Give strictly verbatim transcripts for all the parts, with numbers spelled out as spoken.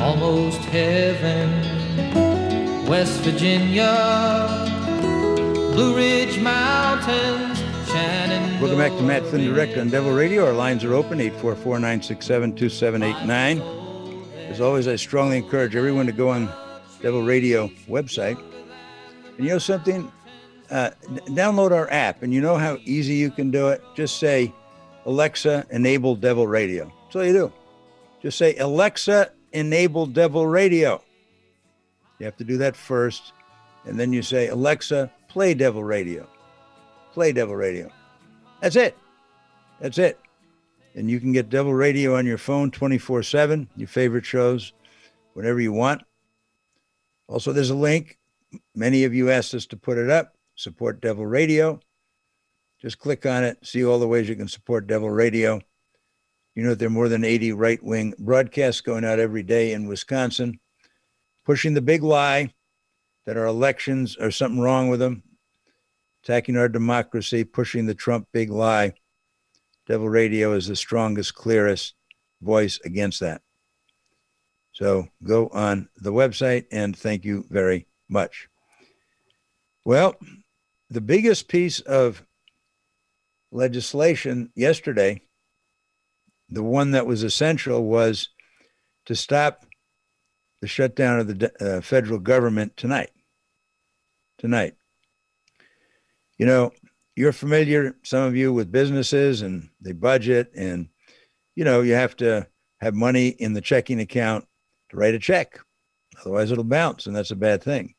almost heaven. West Virginia, Blue Ridge Mountains, Shannon. Welcome back to Matt Flynn Direct on Devil Radio. Our lines are open, eight four four, nine six seven, two seven eight nine. As always, I strongly encourage everyone to go on Devil Radio website. And you know something? Uh, download our app, and you know how easy you can do it? Just say, Alexa, enable Devil Radio. That's all you do. Just say, Alexa, enable Devil Radio. You have to do that first, and then you say, Alexa, play Devil Radio. Play Devil Radio. That's it. That's it. And you can get Devil Radio on your phone twenty-four seven, your favorite shows, whenever you want. Also, there's a link. Many of you asked us to put it up. Support Devil Radio. Just click on it. See all the ways you can support Devil Radio. You know that there are more than eighty right-wing broadcasts going out every day in Wisconsin, pushing the big lie that our elections are something wrong with them, attacking our democracy, pushing the Trump big lie. Devil Radio is the strongest, clearest voice against that. So go on the website, and thank you very much. Well, the biggest piece of legislation yesterday, the one that was essential, was to stop the shutdown of the uh, federal government tonight. Tonight. You know, you're familiar, some of you, with businesses and the budget, and, you know, you have to have money in the checking account to write a check. Otherwise, it'll bounce, and that's a bad thing.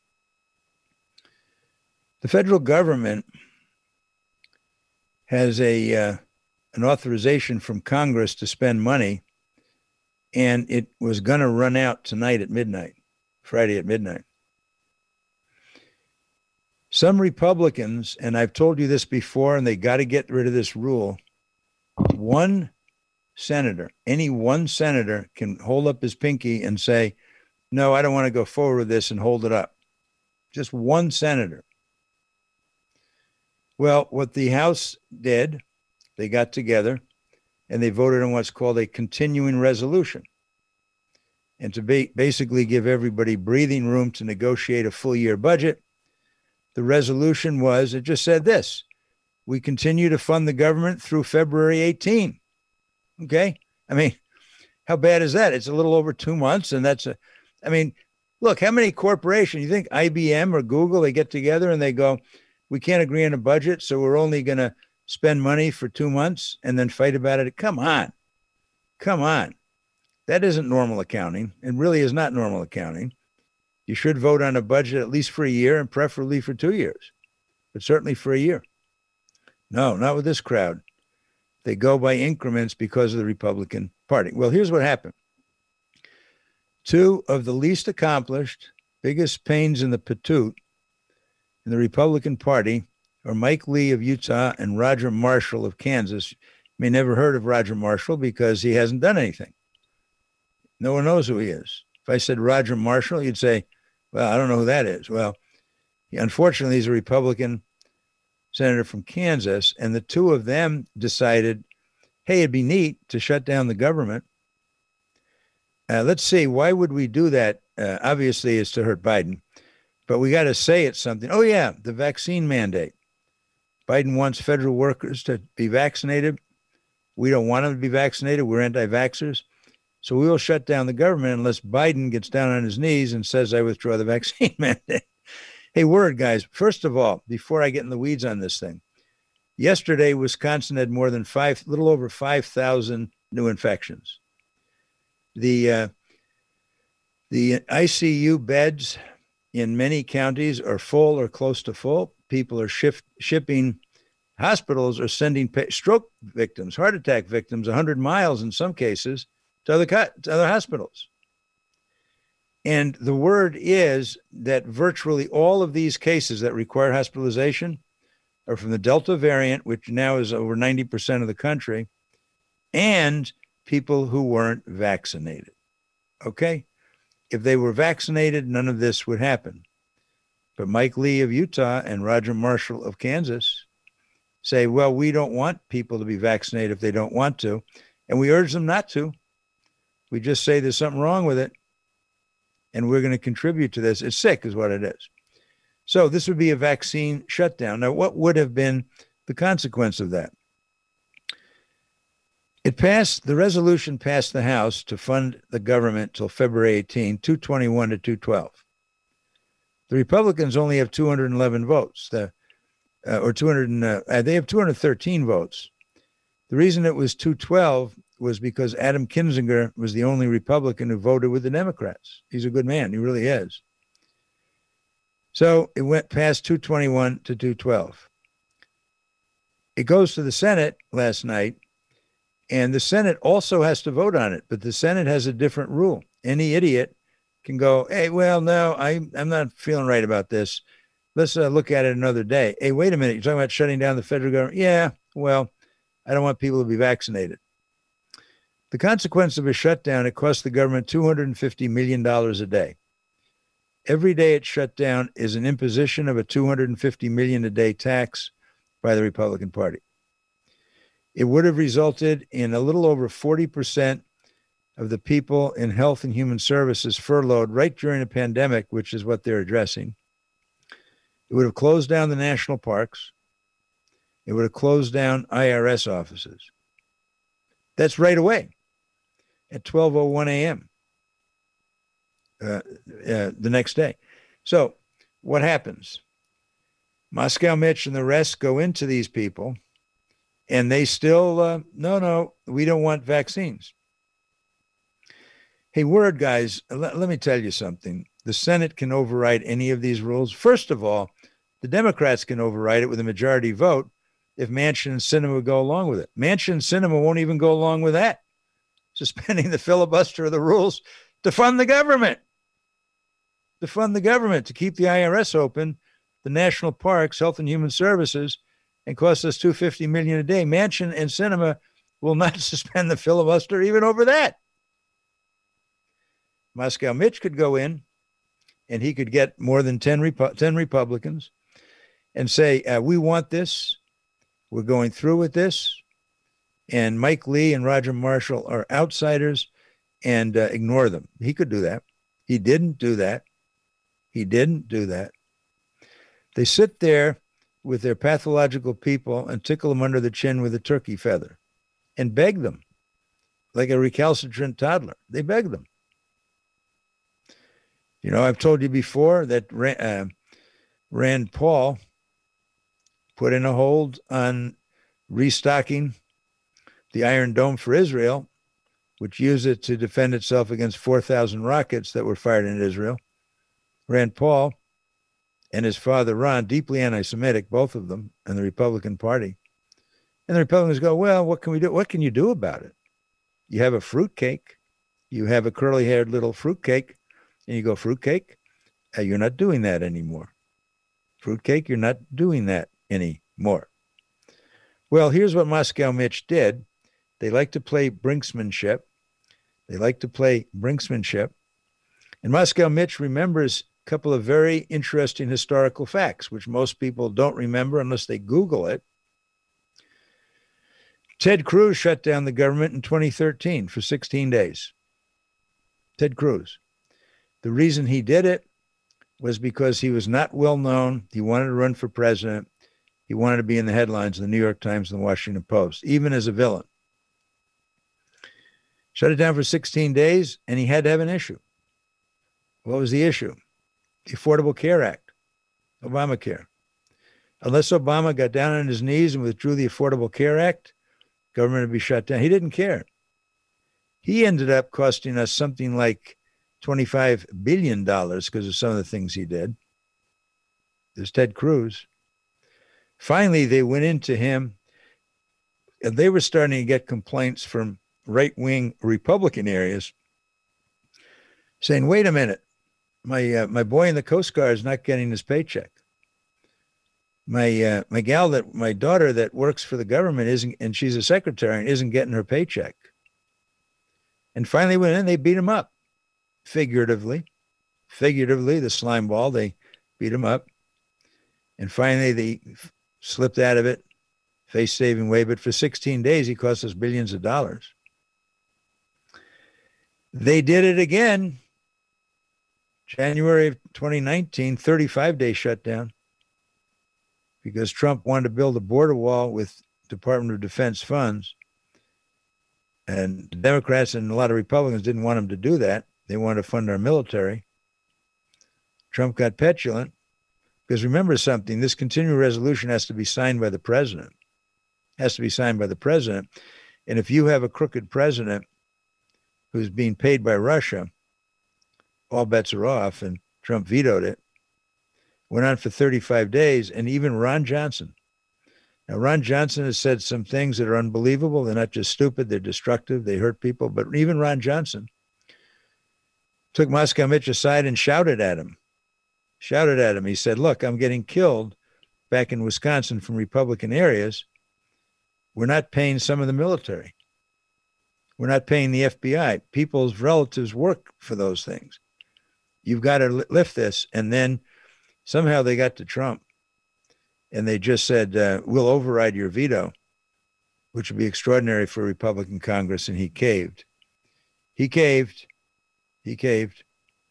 The federal government has a uh, an authorization from Congress to spend money, and it was going to run out tonight at midnight, Friday at midnight. Some Republicans, and I've told you this before, and they got to get rid of this rule. One senator, any one senator can hold up his pinky and say, no, I don't want to go forward with this, and hold it up. Just one senator. Well, what the House did, they got together and they voted on what's called a continuing resolution. And to ba- basically give everybody breathing room to negotiate a full year budget, the resolution was, it just said this: we continue to fund the government through February eighteenth. Okay. I mean, how bad is that? It's a little over two months. And that's a, I mean, look, how many corporations, you think I B M or Google, they get together and they go, we can't agree on a budget, so we're only going to spend money for two months and then fight about it? Come on. Come on. That isn't normal accounting. It really is not normal accounting. You should vote on a budget at least for a year, and preferably for two years, but certainly for a year. No, not with this crowd. They go by increments because of the Republican Party. Well, here's what happened. Two of the least accomplished, biggest pains in the patoot in the Republican Party are Mike Lee of Utah and Roger Marshall of Kansas. You may never heard of Roger Marshall because he hasn't done anything. No one knows who he is. If I said Roger Marshall, you'd say, well, I don't know who that is. Well, he, unfortunately, he's a Republican senator from Kansas, and the two of them decided, hey, it'd be neat to shut down the government. Uh, let's see, why would we do that? Uh, obviously, it's to hurt Biden, but we got to say it's something. Oh, yeah, the vaccine mandate. Biden wants federal workers to be vaccinated. We don't want them to be vaccinated. We're anti-vaxxers. So we will shut down the government unless Biden gets down on his knees and says, I withdraw the vaccine mandate. Hey, word, guys. First of all, before I get in the weeds on this thing, yesterday, Wisconsin had more than five, little over five thousand new infections. The, uh, the I C U beds in many counties are full or close to full. People are shift, shipping, hospitals are sending pa- stroke victims, heart attack victims, one hundred miles in some cases, to other, co- to other hospitals. And the word is that virtually all of these cases that require hospitalization are from the Delta variant, which now is over ninety percent of the country, and people who weren't vaccinated. Okay? If they were vaccinated, none of this would happen. But Mike Lee of Utah and Roger Marshall of Kansas say, well, we don't want people to be vaccinated if they don't want to, and we urge them not to. We just say there's something wrong with it. and we're going to contribute to this. It's sick is what it is. So this would be a vaccine shutdown. Now, what would have been the consequence of that? It passed, the resolution passed the House to fund the government till February eighteenth, two twenty-one to two twelve. The Republicans only have two hundred eleven votes, the, uh, or two hundred, uh, they have two hundred thirteen votes. The reason it was two twelve was because Adam Kinzinger was the only Republican who voted with the Democrats. He's a good man, he really is. So it went past two twenty-one to two twelve. It goes to the Senate last night, and the Senate also has to vote on it, but the Senate has a different rule. Any idiot can go, hey, well, no, I, I'm not feeling right about this. Let's uh, look at it another day. Hey, wait a minute. You're talking about shutting down the federal government? Yeah, well, I don't want people to be vaccinated. The consequence of a shutdown, it costs the government two hundred fifty million dollars a day. Every day it's shut down is an imposition of a two hundred fifty million dollars a day tax by the Republican Party. It would have resulted in a little over forty percent of the people in health and human services furloughed right during a pandemic, which is what they're addressing. It would have closed down the national parks. It would have closed down I R S offices. That's right away at twelve oh one a.m. Uh, uh, the next day. So what happens? Moscow Mitch and the rest go into these people, and they still, uh, no, no, we don't want vaccines. Hey, word, guys, let, let me tell you something. The Senate can override any of these rules. First of all, the Democrats can override it with a majority vote if Manchin and Sinema go along with it. Manchin and Sinema won't even go along with that, suspending the filibuster of the rules to fund the government, to fund the government, to keep the I R S open, the national parks, health and human services, and cost us two hundred fifty million dollars a day. Manchin and Sinema will not suspend the filibuster even over that. Moscow Mitch could go in, and he could get more than ten, Repu- ten Republicans and say, uh, we want this. We're going through with this. And Mike Lee and Roger Marshall are outsiders, and uh, ignore them. He could do that. He didn't do that. He didn't do that. They sit there with their pathological people and tickle them under the chin with a turkey feather and beg them like a recalcitrant toddler. They beg them. You know, I've told you before that uh, Rand Paul put in a hold on restocking the Iron Dome for Israel, which used it to defend itself against four thousand rockets that were fired in Israel. Rand Paul and his father, Ron, deeply anti-Semitic, both of them, and the Republican Party. And the Republicans go, well, what can we do? What can you do about it? You have a fruitcake. You have a curly-haired little fruitcake. And you go, fruitcake? Uh, you're not doing that anymore. Fruitcake, you're not doing that anymore. Well, here's what Moscow Mitch did. They like to play brinksmanship. They like to play brinksmanship. And Moscow Mitch remembers a couple of very interesting historical facts, which most people don't remember unless they Google it. Ted Cruz shut down the government in twenty thirteen for sixteen days. Ted Cruz. The reason he did it was because he was not well known. He wanted to run for president. He wanted to be in the headlines of the New York Times and the Washington Post, even as a villain. Shut it down for sixteen days, and he had to have an issue. What was the issue? The Affordable Care Act, Obamacare. Unless Obama got down on his knees and withdrew the Affordable Care Act, government would be shut down. He didn't care. He ended up costing us something like twenty-five billion dollars because of some of the things he did. There's Ted Cruz. Finally, they went into him, and they were starting to get complaints from right-wing Republican areas saying, wait a minute, my uh, my boy in the Coast Guard is not getting his paycheck. My uh, my gal, that my daughter that works for the government isn't, and she's a secretary, and isn't getting her paycheck. And finally went in, they beat him up. Figuratively, figuratively, the slime ball, they beat him up. And finally, they slipped out of it, face-saving way. But for sixteen days, he cost us billions of dollars. They did it again January of twenty nineteen, thirty-five day shutdown because Trump wanted to build a border wall with Department of Defense funds. And the Democrats and a lot of Republicans didn't want him to do that. They wanted to fund our military. Trump got petulant because remember something, this continuing resolution has to be signed by the president. Has to be signed by the president. And if you have a crooked president who's being paid by Russia, all bets are off, and Trump vetoed it. Went on for thirty-five days, and even Ron Johnson. Now, Ron Johnson has said some things that are unbelievable. They're not just stupid, they're destructive, they hurt people. But even Ron Johnson took Moscow Mitch aside and shouted at him. Shouted at him. He said, look, I'm getting killed back in Wisconsin from Republican areas. We're not paying some of the military. We're not paying the F B I. People's relatives work for those things. You've got to lift this. And then somehow they got to Trump and they just said, uh, we'll override your veto, which would be extraordinary for a Republican Congress. And he caved. He caved. He caved.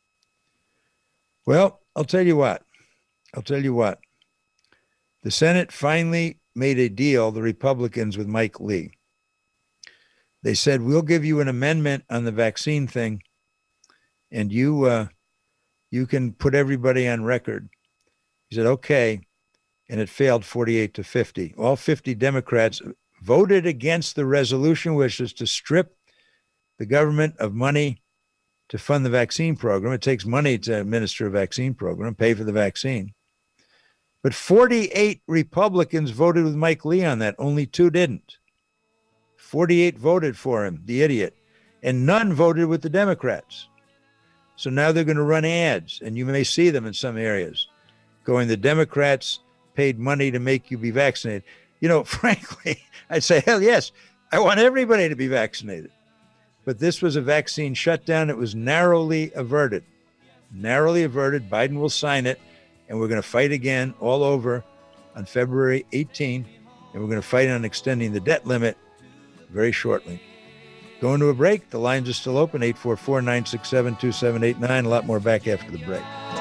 Well, I'll tell you what. I'll tell you what. The Senate finally made a deal, the Republicans, with Mike Lee. They said, we'll give you an amendment on the vaccine thing, and you uh, you can put everybody on record. He said, okay, and it failed forty-eight to fifty. All fifty Democrats voted against the resolution, which is to strip the government of money to fund the vaccine program. It takes money to administer a vaccine program, pay for the vaccine. But forty-eight Republicans voted with Mike Lee on that. Only two didn't. forty-eight voted for him, the idiot, and none voted with the Democrats. So now they're going to run ads, and you may see them in some areas, going, the Democrats paid money to make you be vaccinated. You know, frankly, I'd say, hell yes, I want everybody to be vaccinated. But this was a vaccine shutdown. It was narrowly averted. Narrowly averted. Biden will sign it, and we're going to fight again all over on February eighteenth, and we're going to fight on extending the debt limit very shortly. Going to a break. The lines are still open, eight four four, nine six seven, two seven eight nine. A lot more back after the break.